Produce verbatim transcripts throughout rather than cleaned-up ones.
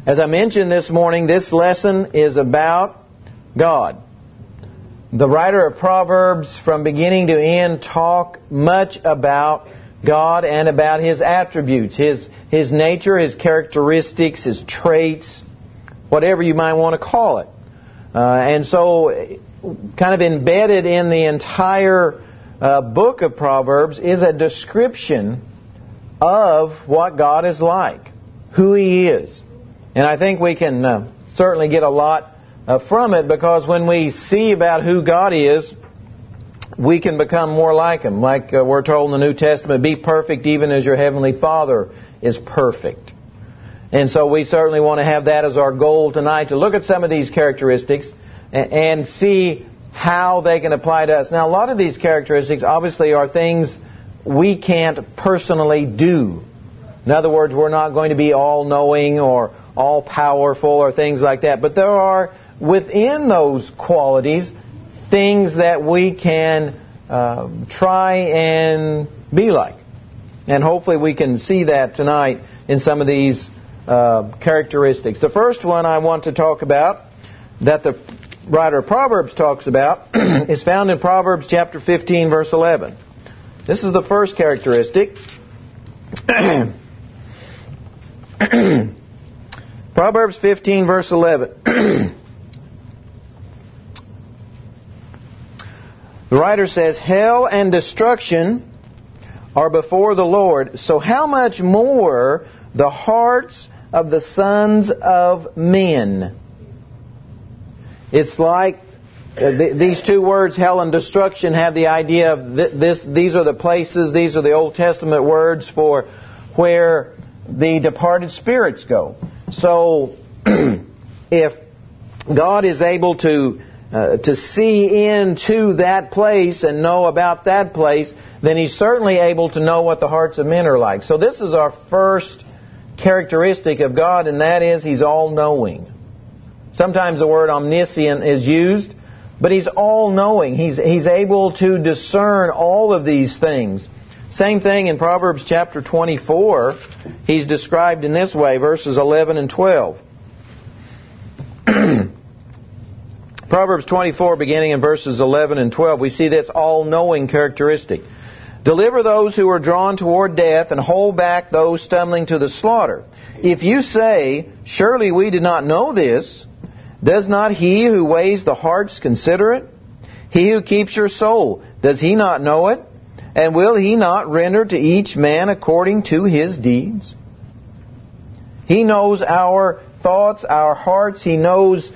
As I mentioned this morning, this lesson is about God. The writer of Proverbs, from beginning to end, talk much about God and about His attributes, His His nature, His characteristics, His traits, whatever you might want to call it. Uh, and so, kind of embedded in the entire uh, book of Proverbs is a description of what God is like, who He is. And I think we can uh, certainly get a lot uh, from it, because when we see about who God is, we can become more like Him. Like uh, we're told in the New Testament, be perfect even as your Heavenly Father is perfect. And so we certainly want to have that as our goal tonight, to look at some of these characteristics and, and see how they can apply to us. Now, a lot of these characteristics obviously are things we can't personally do. In other words, we're not going to be all-knowing or all-powerful or things like that. But there are, within those qualities, things that we can uh, try and be like. And hopefully we can see that tonight in some of these uh, characteristics. The first one I want to talk about, that the writer of Proverbs talks about, is found in Proverbs chapter fifteen, verse eleven. This is the first characteristic. Proverbs fifteen, verse eleven. The writer says, hell and destruction are before the Lord, so how much more the hearts of the sons of men? It's like uh, th- these two words, hell and destruction, have the idea of th- this. These are the places, these are the Old Testament words for where the departed spirits go. So, if God is able to uh, to see into that place and know about that place, then He's certainly able to know what the hearts of men are like. So this is our first characteristic of God, and that is He's all-knowing. Sometimes the word omniscient is used, but He's all-knowing. He's, he's able to discern all of these things. Same thing in Proverbs chapter twenty-four. He's described in this way, verses eleven and twelve. Proverbs twenty-four, beginning in verses eleven and twelve, we see this all-knowing characteristic. Deliver those who are drawn toward death, and hold back those stumbling to the slaughter. If you say, surely we did not know this, does not He who weighs the hearts consider it? He who keeps your soul, does He not know it? And will He not render to each man according to his deeds? He knows our thoughts, our hearts. He knows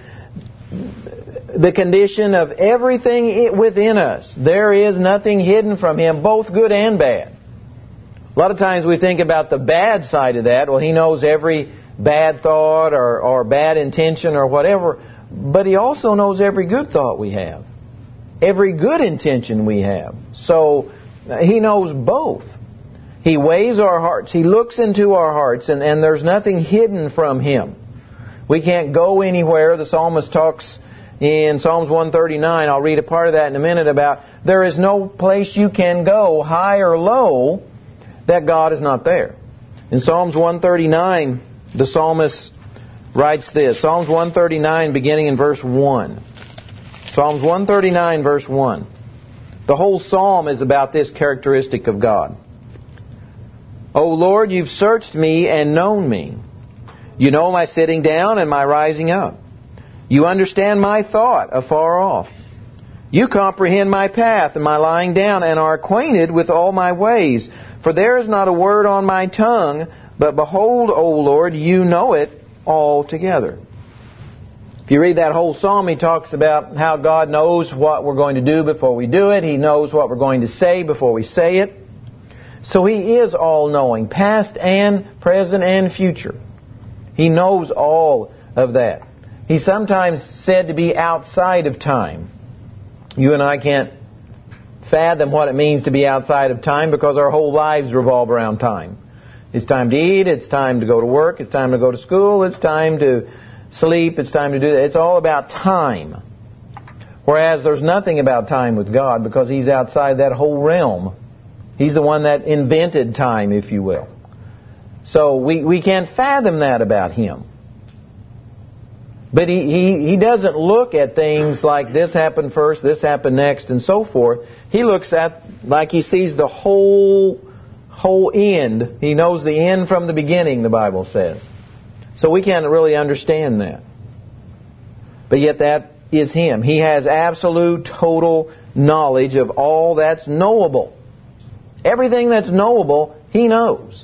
the condition of everything within us. There is nothing hidden from Him, both good and bad. A lot of times we think about the bad side of that. Well, He knows every bad thought or, or bad intention or whatever. But He also knows every good thought we have, every good intention we have. So He knows both. He weighs our hearts. He looks into our hearts, and, and there's nothing hidden from Him. We can't go anywhere. The psalmist talks in Psalms one thirty-nine, I'll read a part of that in a minute, about there is no place you can go, high or low, that God is not there. In Psalms one thirty-nine, the psalmist writes this. Psalms one thirty-nine, beginning in verse one. Psalms one thirty-nine, verse one. The whole psalm is about this characteristic of God. O Lord, You've searched me and known me. You know my sitting down and my rising up. You understand my thought afar off. You comprehend my path and my lying down, and are acquainted with all my ways. For there is not a word on my tongue, but behold, O Lord, You know it altogether. If you read that whole psalm, he talks about how God knows what we're going to do before we do it. He knows what we're going to say before we say it. So He is all-knowing, past and present and future. He knows all of that. He's sometimes said to be outside of time. You and I can't fathom what it means to be outside of time, because our whole lives revolve around time. It's time to eat, it's time to go to work, it's time to go to school, it's time to sleep, it's time to do that. It's all about time. Whereas there's nothing about time with God, because He's outside that whole realm. He's the one that invented time, if you will. So we, we can't fathom that about Him. But he, he, he doesn't look at things like this happened first, this happened next, and so forth. He looks at like he sees the whole whole end. He knows the end from the beginning, the Bible says. So we can't really understand that. But yet that is Him. He has absolute, total knowledge of all that's knowable. Everything that's knowable, He knows.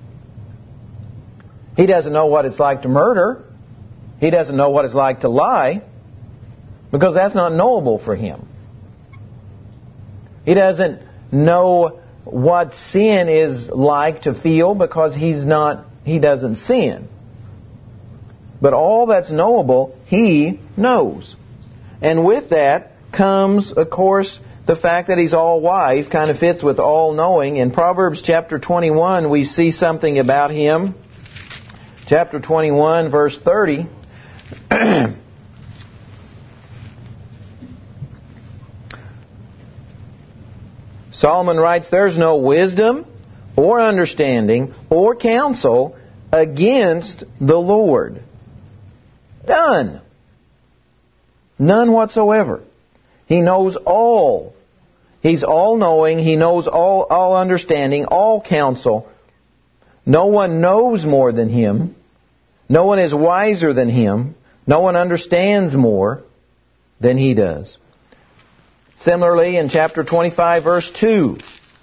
He doesn't know what it's like to murder. He doesn't know what it's like to lie, because that's not knowable for Him. He doesn't know what sin is like to feel, because He's not, He doesn't sin. But all that's knowable, He knows. And with that comes, of course, the fact that He's all-wise, kind of fits with all-knowing. In Proverbs chapter twenty-one, we see something about Him. Chapter twenty-one, verse thirty. Solomon writes, "There's no wisdom or understanding or counsel against the Lord." None. None whatsoever. He knows all. He's all-knowing. He knows all, all understanding, all counsel. No one knows more than Him. No one is wiser than Him. No one understands more than He does. Similarly, in chapter twenty-five, verse two,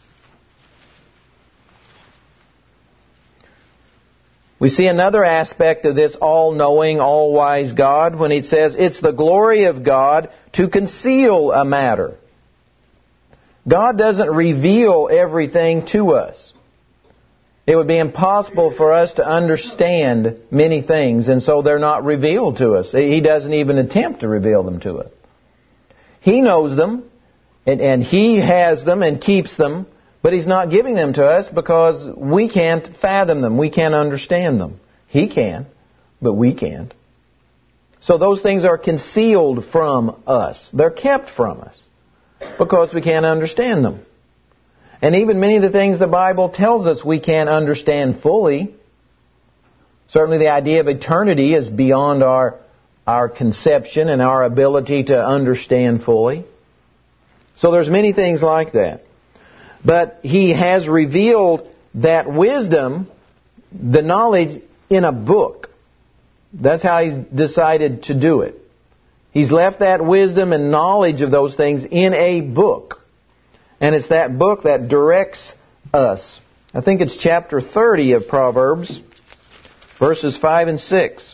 we see another aspect of this all-knowing, all-wise God when He says, "It's the glory of God to conceal a matter." God doesn't reveal everything to us. It would be impossible for us to understand many things, and so they're not revealed to us. He doesn't even attempt to reveal them to us. He knows them, and, and He has them and keeps them, but He's not giving them to us because we can't fathom them. We can't understand them. He can, but we can't. So those things are concealed from us. They're kept from us because we can't understand them. And even many of the things the Bible tells us we can't understand fully. Certainly the idea of eternity is beyond our, our conception and our ability to understand fully. So there's many things like that. But He has revealed that wisdom, the knowledge, in a book. That's how He's decided to do it. He's left that wisdom and knowledge of those things in a book. And it's that book that directs us. I think it's chapter thirty of Proverbs, verses five and six.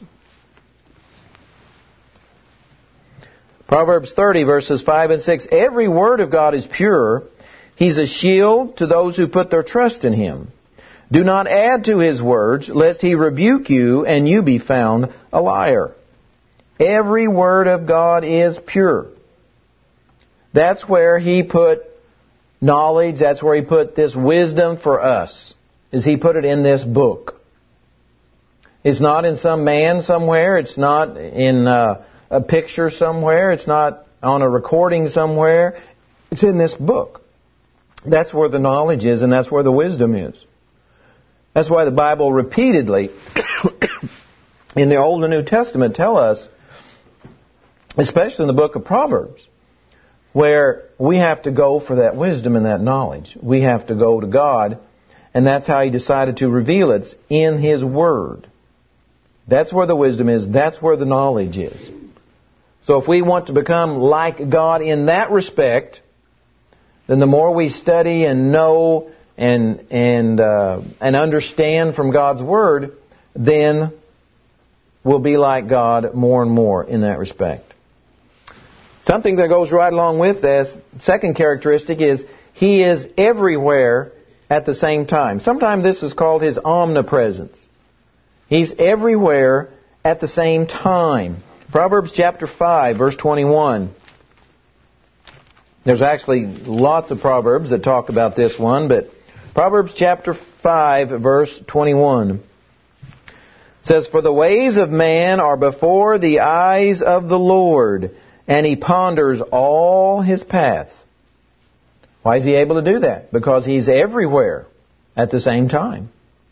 Proverbs thirty, verses five and six. "Every word of God is pure. He's a shield to those who put their trust in Him. Do not add to His words, lest He rebuke you and you be found a liar." Every word of God is pure. That's where He put knowledge, that's where He put this wisdom for us, is He put it in this book. It's not in some man somewhere, it's not in uh, a picture somewhere, it's not on a recording somewhere, it's in this book. That's where the knowledge is, and that's where the wisdom is. That's why the Bible repeatedly, in the Old and New Testament, tell us, especially in the book of Proverbs, where we have to go for that wisdom and that knowledge. We have to go to God, and that's how He decided to reveal it, in His Word. That's where the wisdom is. That's where the knowledge is. So if we want to become like God in that respect, then the more we study and know and and uh, and understand from God's Word, then we'll be like God more and more in that respect. Something that goes right along with this, second characteristic, is He is everywhere at the same time. Sometimes this is called His omnipresence. He's everywhere at the same time. Proverbs chapter five, verse twenty-one. There's actually lots of Proverbs that talk about this one, but Proverbs chapter five, verse twenty-one. It says, "For the ways of man are before the eyes of the Lord, and He ponders all His paths." Why is He able to do that? Because He's everywhere at the same time.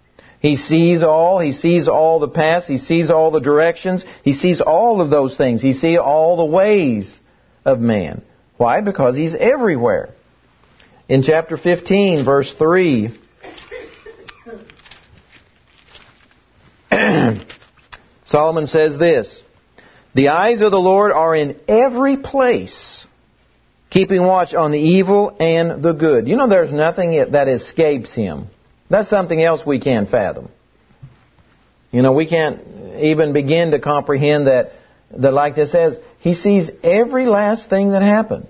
He sees all. He sees all the paths. He sees all the directions. He sees all of those things. He sees all the ways of man. Why? Because He's everywhere. In chapter fifteen, verse three, Solomon says this, "The eyes of the Lord are in every place, keeping watch on the evil and the good." You know, there's nothing that escapes Him. That's something else we can't fathom. You know, we can't even begin to comprehend that, that like this says, He sees every last thing that happens.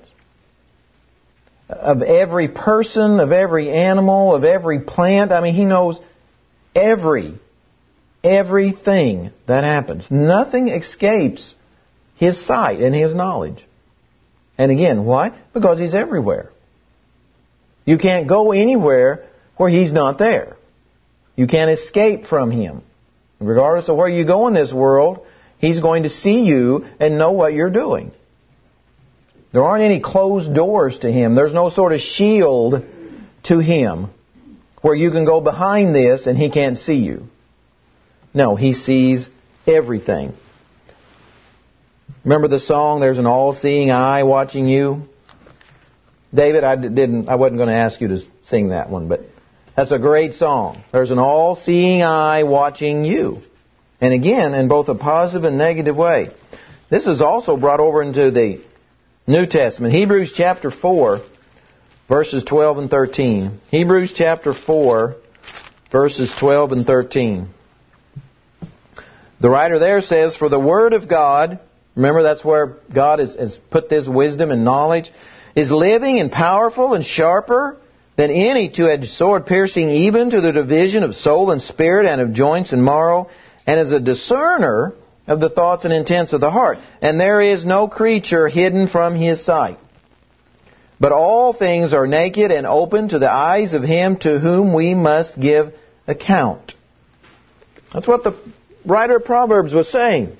Of every person, of every animal, of every plant. I mean, He knows every, everything that happens. Nothing escapes His sight and His knowledge. And again, why? Because He's everywhere. You can't go anywhere where He's not there. You can't escape from Him. Regardless of where you go in this world, He's going to see you and know what you're doing. There aren't any closed doors to Him. There's no sort of shield to Him where you can go behind this and He can't see you. No, He sees everything. Remember the song, "There's an all-seeing eye watching you"? David, I didn't. I wasn't going to ask you to sing that one, but that's a great song. There's an all-seeing eye watching you. And again, in both a positive and negative way. This is also brought over into the New Testament. Hebrews chapter four, verses twelve and thirteen. Hebrews chapter four, verses twelve and thirteen. The writer there says, "For the Word of God," remember that's where God has, has put this wisdom and knowledge, "is living and powerful and sharper than any two-edged sword, piercing even to the division of soul and spirit and of joints and marrow, and is a discerner of the thoughts and intents of the heart. And there is no creature hidden from His sight. But all things are naked and open to the eyes of Him to whom we must give account." That's what the writer of Proverbs was saying.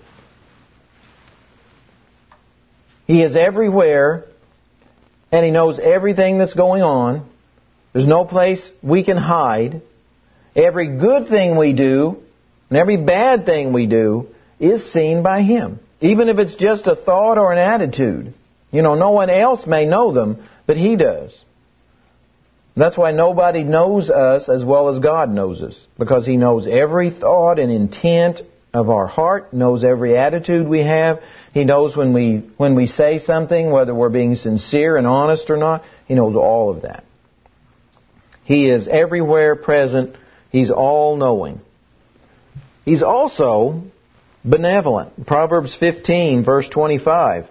He is everywhere, and He knows everything that's going on. There's no place we can hide. Every good thing we do, and every bad thing we do, is seen by Him. Even if it's just a thought or an attitude. You know, no one else may know them, but He does. That's why nobody knows us as well as God knows us. Because He knows every thought and intent of our heart, knows every attitude we have. He knows when we when we say something, whether we're being sincere and honest or not. He knows all of that. He is everywhere present. He's all-knowing. He's also benevolent. Proverbs fifteen, verse twenty-five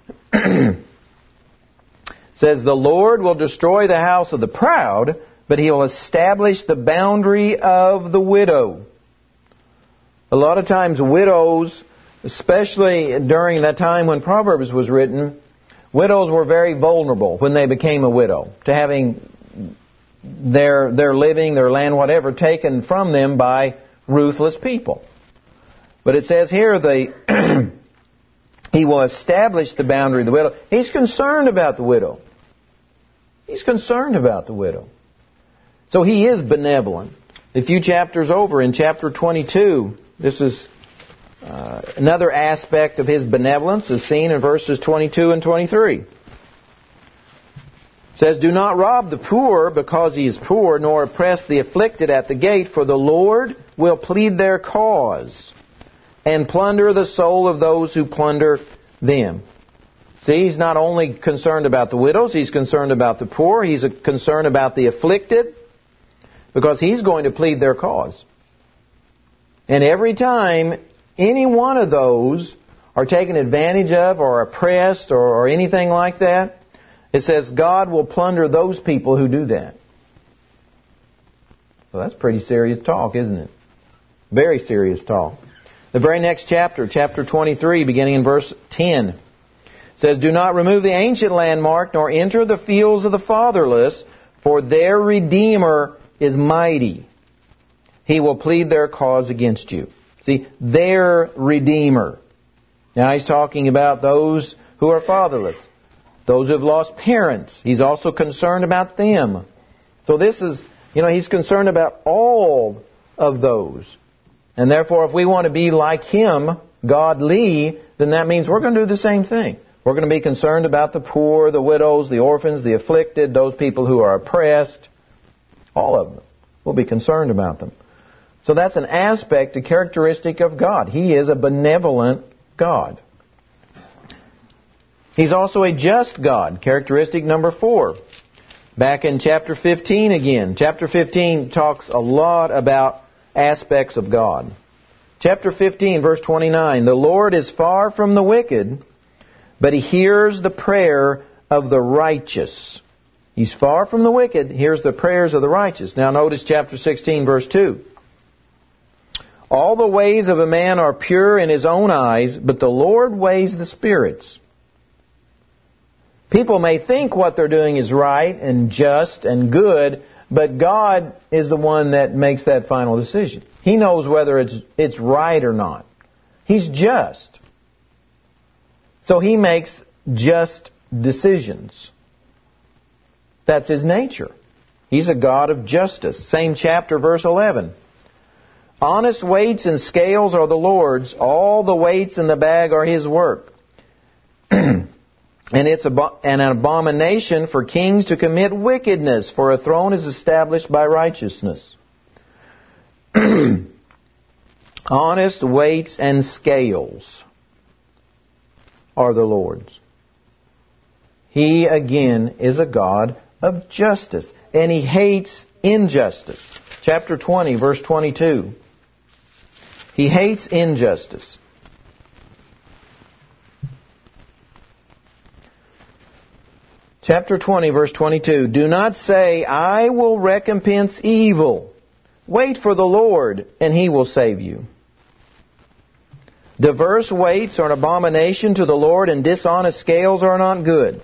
says, "The Lord will destroy the house of the proud, but He will establish the boundary of the widow." A lot of times widows, especially during that time when Proverbs was written, widows were very vulnerable when they became a widow to having their their living, their land, whatever, taken from them by ruthless people. But it says here, the He will establish the boundary of the widow. He's concerned about the widow. He's concerned about the widow. So He is benevolent. A few chapters over, in chapter twenty-two, this is uh, another aspect of His benevolence is seen in verses twenty-two and twenty-three. It says, "Do not rob the poor because he is poor, nor oppress the afflicted at the gate, for the Lord will plead their cause and plunder the soul of those who plunder them." See, He's not only concerned about the widows, He's concerned about the poor, He's concerned about the afflicted, because He's going to plead their cause. And every time any one of those are taken advantage of or oppressed or, or anything like that, it says God will plunder those people who do that. Well, that's pretty serious talk, isn't it? Very serious talk. The very next chapter, chapter twenty-three, beginning in verse ten, says, "Do not remove the ancient landmark, nor enter the fields of the fatherless, for their Redeemer is mighty. He will plead their cause against you." See, their Redeemer. Now He's talking about those who are fatherless, those who have lost parents. He's also concerned about them. So this is, you know, He's concerned about all of those. And therefore, if we want to be like Him, godly, then that means we're going to do the same thing. We're going to be concerned about the poor, the widows, the orphans, the afflicted, those people who are oppressed. All of them. We'll be concerned about them. So that's an aspect, a characteristic of God. He is a benevolent God. He's also a just God. Characteristic number four. Back in chapter fifteen again. Chapter fifteen talks a lot about aspects of God. Chapter fifteen, verse twenty-nine. The Lord is far from the wicked, but He hears the prayer of the righteous. He's far from the wicked, hears the prayers of the righteous. Now notice chapter sixteen, verse two. All the ways of a man are pure in his own eyes, but the Lord weighs the spirits. People may think what they're doing is right and just and good, but God is the one that makes that final decision. He knows whether it's it's right or not. He's just. So He makes just decisions. That's His nature. He's a God of justice. Same chapter, verse eleven. Honest weights and scales are the Lord's. All the weights in the bag are His work. And it's an abomination for kings to commit wickedness, for a throne is established by righteousness. Honest weights and scales are the Lord's. He, again, is a God of justice, and He hates injustice. Chapter twenty, verse twenty-two. He hates injustice. Chapter twenty, verse twenty-two. Do not say, I will recompense evil. Wait for the Lord, and He will save you. Diverse weights are an abomination to the Lord, and dishonest scales are not good.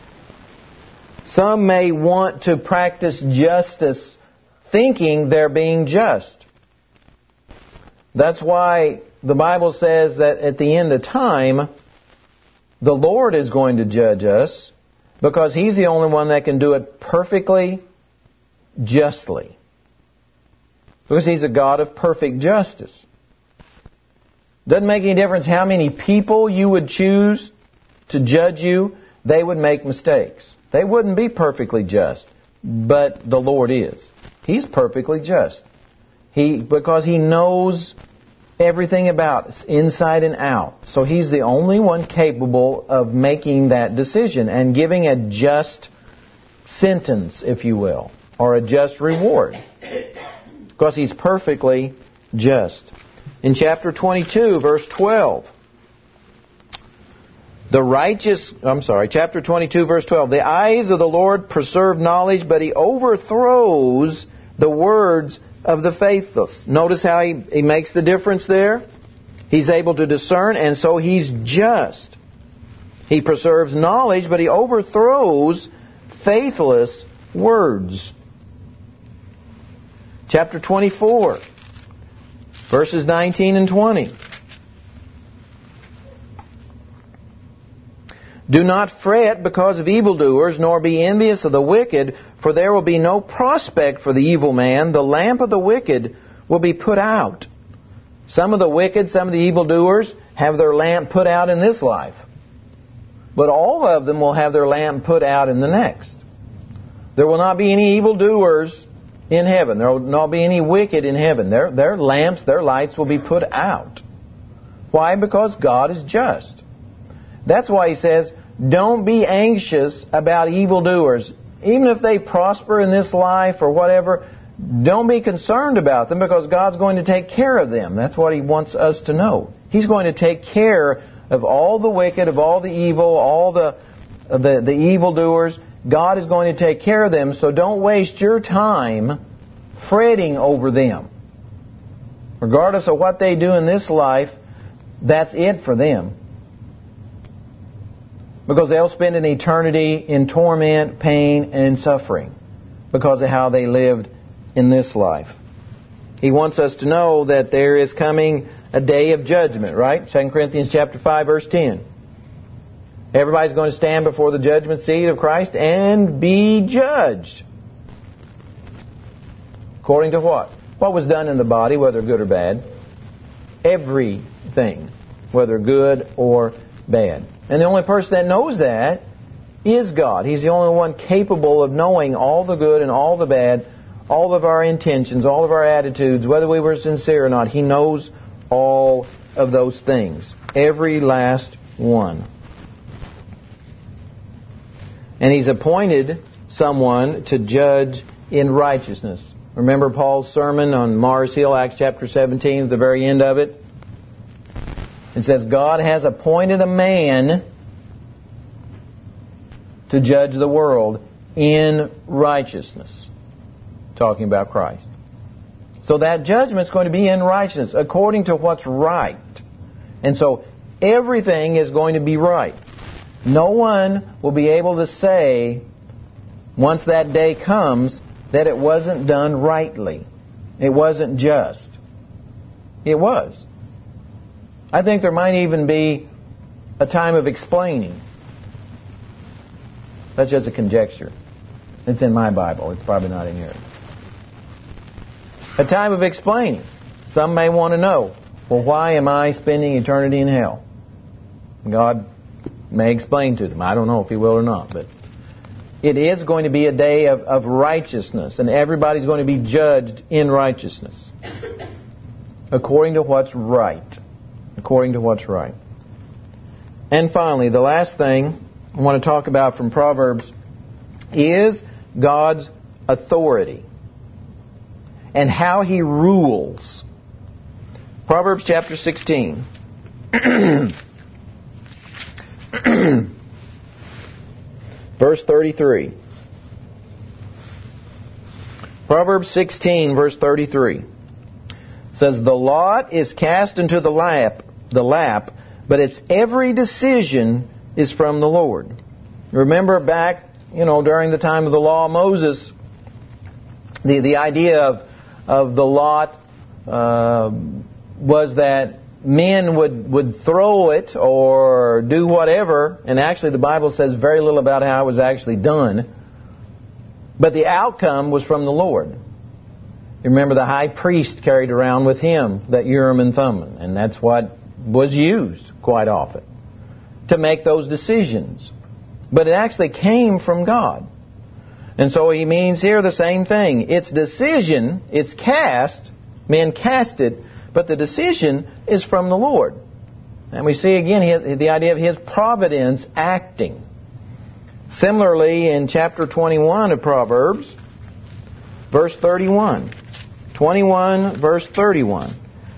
Some may want to practice justice thinking they're being just. That's why the Bible says that at the end of time, the Lord is going to judge us, because He's the only one that can do it perfectly, justly. Because He's a God of perfect justice. Doesn't make any difference how many people you would choose to judge you, they would make mistakes. They wouldn't be perfectly just, but the Lord is. He's perfectly just. He because He knows everything about us, inside and out. So He's the only one capable of making that decision and giving a just sentence, if you will, or a just reward. Because He's perfectly just. In chapter twenty-two, verse twelve, the righteous, I'm sorry, chapter twenty-two, verse twelve, the eyes of the Lord preserve knowledge, but He overthrows the words of the faithless. Notice how he, he makes the difference there? He's able to discern, and so He's just. He preserves knowledge, but He overthrows faithless words. Chapter twenty-four, verses nineteen and twenty. Do not fret because of evildoers, nor be envious of the wicked, for there will be no prospect for the evil man. The lamp of the wicked will be put out. Some of the wicked, some of the evildoers, have their lamp put out in this life. But all of them will have their lamp put out in the next. There will not be any evildoers in heaven. There will not be any wicked in heaven. Their, their lamps, their lights will be put out. Why? Because God is just. That's why He says, don't be anxious about evildoers. Even if they prosper in this life or whatever, don't be concerned about them, because God's going to take care of them. That's what He wants us to know. He's going to take care of all the wicked, of all the evil, all the, the, the evildoers. God is going to take care of them, so don't waste your time fretting over them. Regardless of what they do in this life, that's it for them. Because they'll spend an eternity in torment, pain, and suffering because of how they lived in this life. He wants us to know that there is coming a day of judgment, right? Second Corinthians chapter five, verse ten. Everybody's going to stand before the judgment seat of Christ and be judged. According to what? what was done in the body, whether good or bad. Everything, whether good or bad. And the only person that knows that is God. He's the only one capable of knowing all the good and all the bad, all of our intentions, all of our attitudes, whether we were sincere or not. He knows all of those things. Every last one. And He's appointed someone to judge in righteousness. Remember Paul's sermon on Mars Hill, Acts chapter seventeen, at the very end of it? It says, God has appointed a man to judge the world in righteousness. Talking about Christ. So that judgment's going to be in righteousness, according to what's right. And so everything is going to be right. No one will be able to say, once that day comes, that it wasn't done rightly. It wasn't just. It was. I think there might even be a time of explaining. That's just a conjecture. It's in my Bible. It's probably not in yours. A time of explaining. Some may want to know, well, why am I spending eternity in hell? God may explain to them. I don't know if He will or not, but it is going to be a day of, of righteousness, and everybody's going to be judged in righteousness. According to what's right. According to what's right. And finally, the last thing I want to talk about from Proverbs is God's authority and how He rules. Proverbs chapter sixteen. Verse thirty-three. Proverbs sixteen, verse thirty-three. Says, the lot is cast into the lap, the lap, but its every decision is from the Lord. Remember back, you know, during the time of the law of Moses, the, the idea of, of the lot uh, was that men would, would throw it or do whatever, and actually the Bible says very little about how it was actually done, but the outcome was from the Lord. You remember the high priest carried around with him that Urim and Thummim, and that's what was used quite often to make those decisions. But it actually came from God. And so He means here the same thing. It's decision, it's cast, men cast it, but the decision is from the Lord. And we see again the idea of His providence acting. Similarly, in chapter twenty-one of Proverbs, verse thirty-one. twenty-one, verse thirty-one.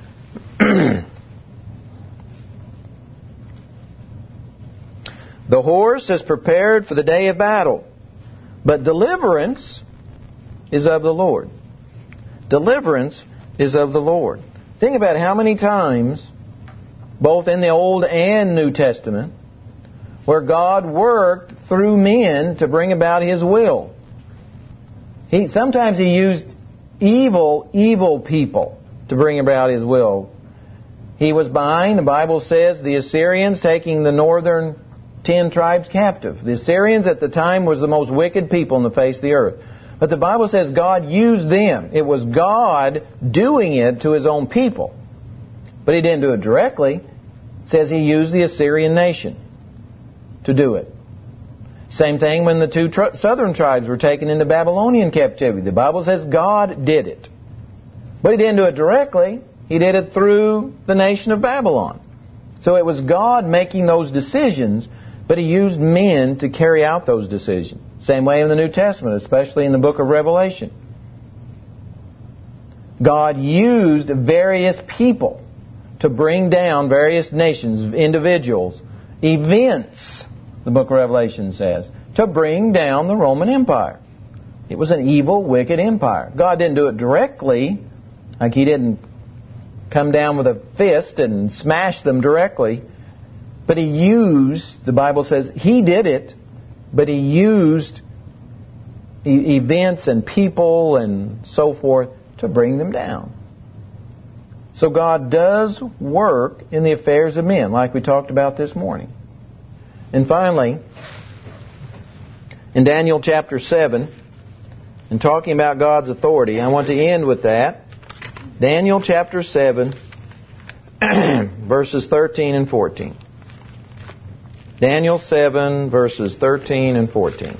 The horse is prepared for the day of battle, but deliverance is of the Lord. Deliverance is of the Lord. Think about how many times, both in the Old and New Testament, where God worked through men to bring about His will. He sometimes He used evil, evil people to bring about His will. He was behind, the Bible says, the Assyrians taking the northern ten tribes captive. The Assyrians at the time was the most wicked people on the face of the earth. But the Bible says God used them. It was God doing it to His own people. But He didn't do it directly. It says He used the Assyrian nation to do it. Same thing when the two tr- southern tribes were taken into Babylonian captivity. The Bible says God did it. But He didn't do it directly. He did it through the nation of Babylon. So it was God making those decisions, but He used men to carry out those decisions. Same way in the New Testament, especially in the book of Revelation. God used various people to bring down various nations, individuals, events, the book of Revelation says, to bring down the Roman Empire. It was an evil, wicked empire. God didn't do it directly, like He didn't come down with a fist and smash them directly. But He used, the Bible says, He did it, but He used e- events and people and so forth to bring them down. So God does work in the affairs of men, like we talked about this morning. And finally, in Daniel chapter seven, and talking about God's authority, I want to end with that. Daniel chapter seven, verses thirteen and fourteen. Daniel seven, verses thirteen and fourteen.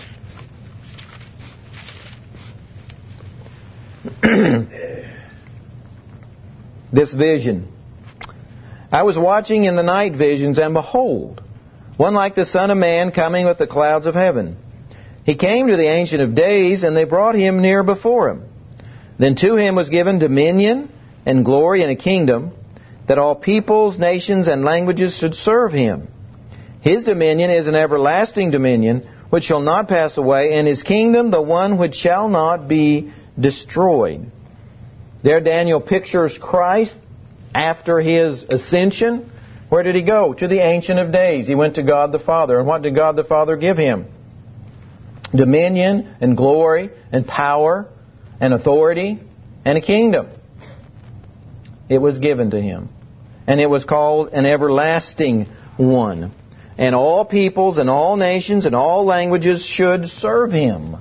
This vision. I was watching in the night visions, and behold, one like the Son of Man coming with the clouds of heaven. He came to the Ancient of Days, and they brought him near before him. Then to him was given dominion and glory and a kingdom, that all peoples, nations, and languages should serve him. His dominion is an everlasting dominion, which shall not pass away, and his kingdom the one which shall not be destroyed. There Daniel pictures Christ after his ascension. Where did he go? To the Ancient of Days. He went to God the Father. And what did God the Father give him? Dominion and glory and power and authority and a kingdom. It was given to him. And it was called an everlasting one. And all peoples and all nations and all languages should serve him.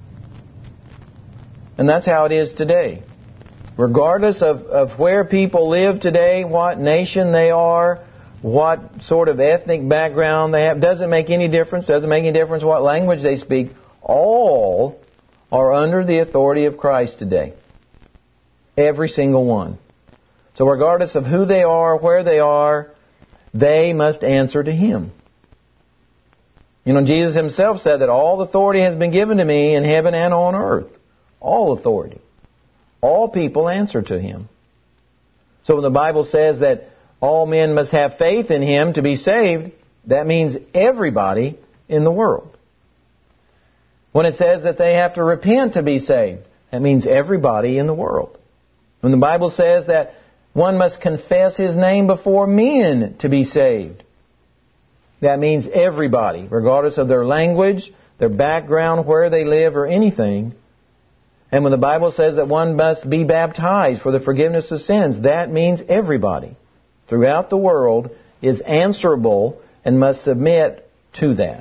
And that's how it is today. Regardless of, of where people live today, what nation they are, what sort of ethnic background they have, doesn't make any difference. Doesn't make any difference what language they speak. All are under the authority of Christ today. Every single one. So regardless of who they are, where they are, they must answer to Him. You know, Jesus Himself said that all authority has been given to me in heaven and on earth. All authority. All people answer to Him. So when the Bible says that all men must have faith in Him to be saved, that means everybody in the world. When it says that they have to repent to be saved, that means everybody in the world. When the Bible says that one must confess His name before men to be saved, that means everybody, regardless of their language, their background, where they live, or anything. And when the Bible says that one must be baptized for the forgiveness of sins, that means everybody throughout the world is answerable and must submit to that.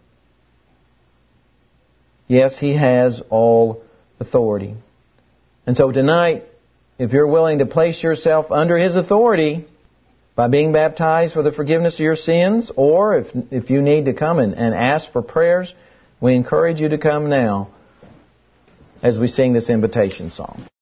Yes, He has all authority. And so tonight, if you're willing to place yourself under His authority by being baptized for the forgiveness of your sins, or if if you need to come and, and ask for prayers, we encourage you to come now as we sing this invitation song.